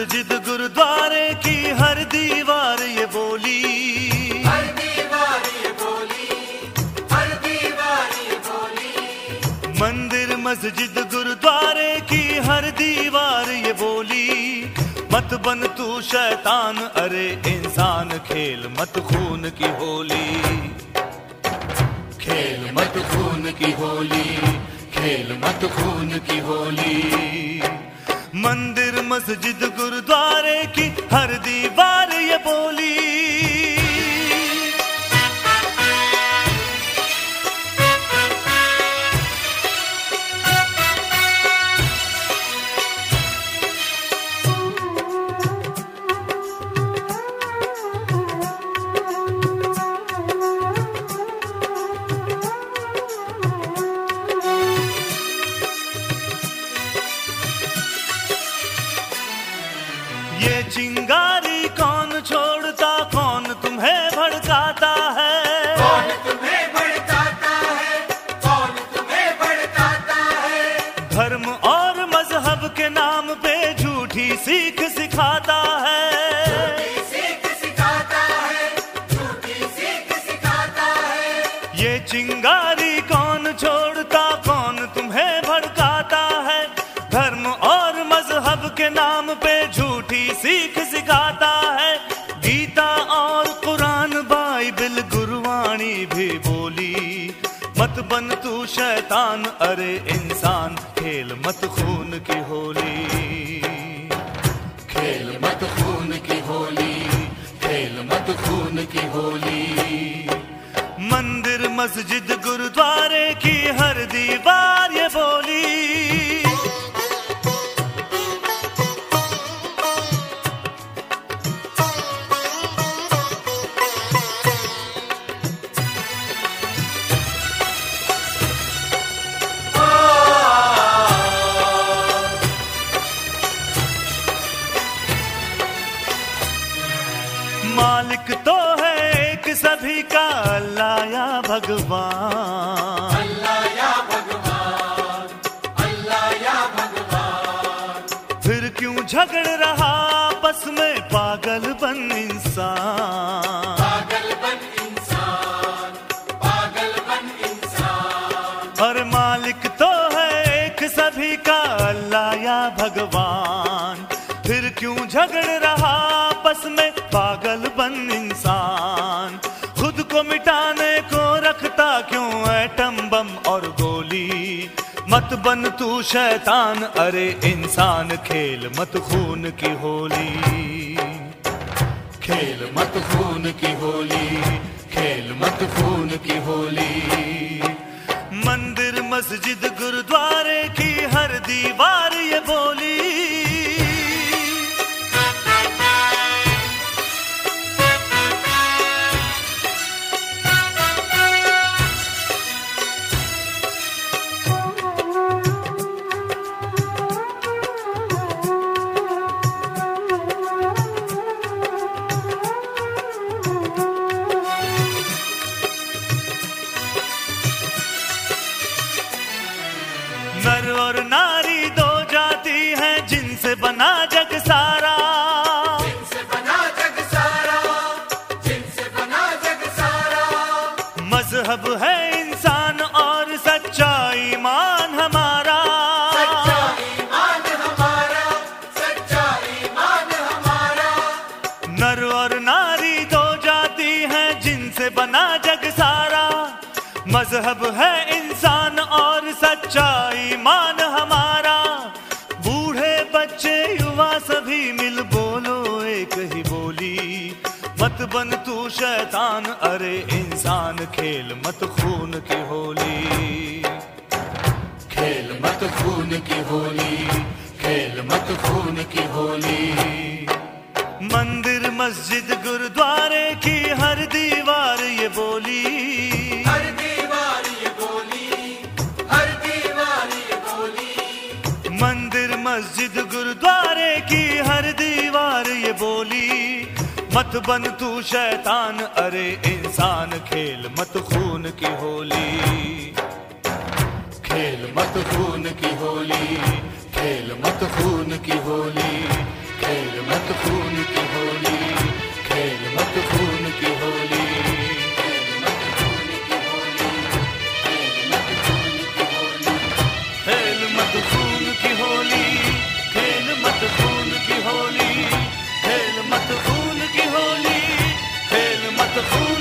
मस्जिद गुरुद्वारे की हर दीवार ये बोली, हर दीवार ये बोली, हर दीवार ये बोली। मंदिर मस्जिद गुरुद्वारे की हर दीवार ये बोली, मत बन तू शैतान अरे इंसान, खेल मत खून की होली, खेल मत खून की होली, खेल मत खून की होली। मंदिर मस्जिद गुरुद्वारे की हर दीवार ये बोली। ये चिंगारी कौन छोड़ता, कौन तुम्हें भड़काता है, कौन तुम्हें भड़काता है, कौन तुम्हें भड़काता है। धर्म और मजहब के नाम पे झूठी सीख सिखाता है, झूठी सीख सिखाता है, झूठी सीख सिखाता है। ये चिंगारी कौन छोड़ता, कौन तुम्हें भड़काता है, धर्म और मजहब के नाम पे झूठी सीख सिखाता है। गीता और कुरान बाइबल गुरवाणी भी बोली, मत बन तू शैतान अरे इंसान, खेल मत खून की होली, खेल मत खून की होली, खेल मत खून की होली। मंदिर मस्जिद गुरुद्वारे की हर दीवार ये बोली। मालिक तो है एक सभी का, अल्लाह या भगवान, अल्लाह या भगवान, अल्लाह या भगवान। फिर क्यों झगड़ रहा आपस में पागलपन इंसान, पागलपन इंसान, पागलपन इंसान। और मालिक तो है एक सभी का, अल्लाह या भगवान, फिर क्यों झगड़ रहा आपस में पागलपन इंसान। खुद को मिटाने को रखता क्यों एटम बम और गोली, मत बन तू शैतान अरे इंसान, खेल मत खून की होली, खेल मत खून की होली, खेल मत खून की होली। मंदिर मस्जिद गुरुद्वारे की हर दीवार ये बोली। नर और नारी दो जाति हैं, जिनसे बना जग सारा, जिनसे बना जग सारा, जिनसे बना जग सारा। मजहब है इंसान और सच्चा ईमान हमारा, सच्चा ईमान हमारा, सच्चा ईमान हमारा। नर और नारी दो जाति हैं, जिनसे बना जग सारा, मजहब है इंसान और सच्चा ईमान हमारा। बूढ़े बच्चे युवा सभी मिल बोलो एक ही बोली, मत बन तू शैतान अरे इंसान, खेल मत खून की होली, खेल मत खून की होली, खेल मत खून की होली। मंदिर मस्जिद गुरुद्वारे की हर दीवार ये बोली, हर दीवार ये बोली, हर दीवार ये बोली। मंदिर मस्जिद गुरुद्वारे की हर दीवार ये बोली, मत बन तू शैतान अरे इंसान, खेल मत खून की होली, खेल मत खून की होली, खेल मत खून की होली, खेल मत खून की होली, खेल मत खून की होली, खेल मत खून की होली, खेल मत खून की होली, खेल मत खून की होली, खेल मत खून